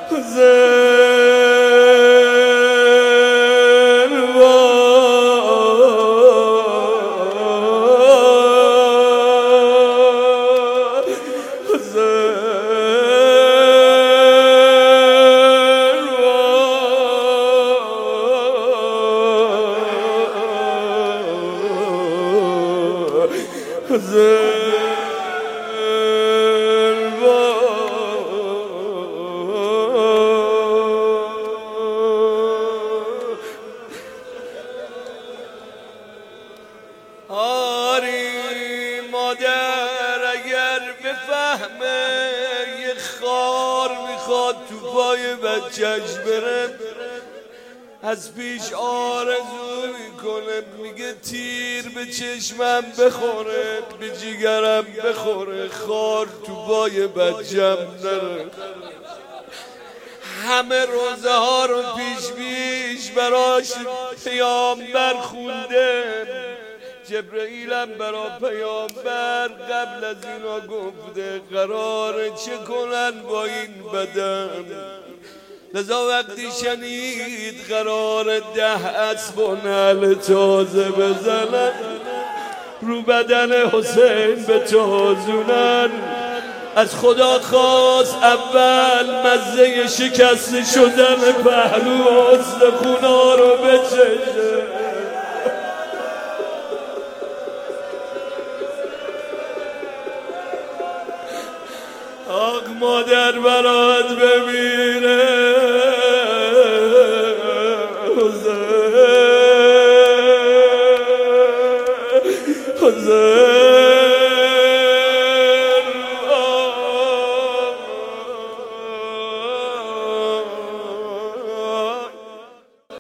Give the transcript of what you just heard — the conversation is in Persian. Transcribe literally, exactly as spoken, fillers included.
آری مادر اگر بفهمه یه خار میخواد تو پای بچهش بره، از پیش آرزو میکنه، میگه تیر به چشمم بخوره، به جیگرم بخوره، خار تو پای بچم نره. همه روزه ها رو پیش پیش براش پیامبر خونده، جبرئیلم برا پیامبر قبل از اینا گفته قراره چه کنن با این بدن. لذا وقتی شنید قرار ده اسب و نعل تازه بزنن، رو بدن حسین به تازونن، از خدا خواست اول مزه شکست شدن پهلو استخونا رو بچشه. آق مادر برات بمیره حسین حسین